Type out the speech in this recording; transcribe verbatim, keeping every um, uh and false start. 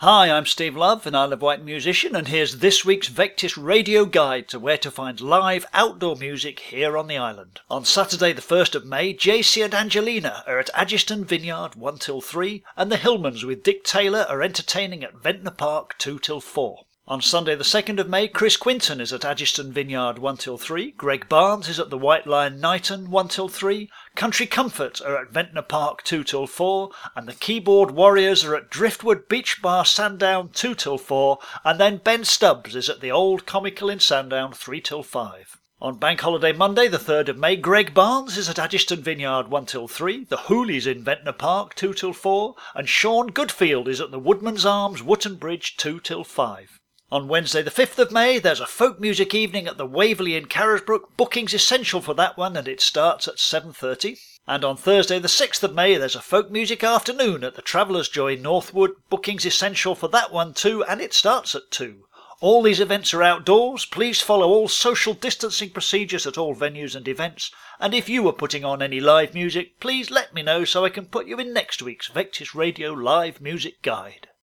Hi, I'm Steve Love, an Isle of Wight musician, and here's this week's Vectis radio guide to where to find live outdoor music here on the island. On Saturday the first of May, J C and Angelina are at Aggiston Vineyard one till three, and the Hillmans with Dick Taylor are entertaining at Ventnor Park two till four. On Sunday the second of May, Chris Quinton is at Aggiston Vineyard one till three, Greg Barnes is at the White Lion Knighton one till three, Country Comfort are at Ventnor Park two till four, and the Keyboard Warriors are at Driftwood Beach Bar Sandown two till four, and then Ben Stubbs is at the Old Comical in Sandown three till five. On Bank Holiday Monday the third of May, Greg Barnes is at Aggiston Vineyard one till three, the Hoolies in Ventnor Park two till four, and Sean Goodfield is at the Woodman's Arms Wootton Bridge two till five. On Wednesday the fifth of May, there's a folk music evening at the Waverley in Carisbrooke. Booking's essential for that one, and it starts at seven thirty. And on Thursday the sixth of May, there's a folk music afternoon at the Traveller's Joy Northwood. Booking's essential for that one too, and it starts at two. All these events are outdoors. Please follow all social distancing procedures at all venues and events. And if you are putting on any live music, please let me know so I can put you in next week's Vectis Radio Live Music Guide.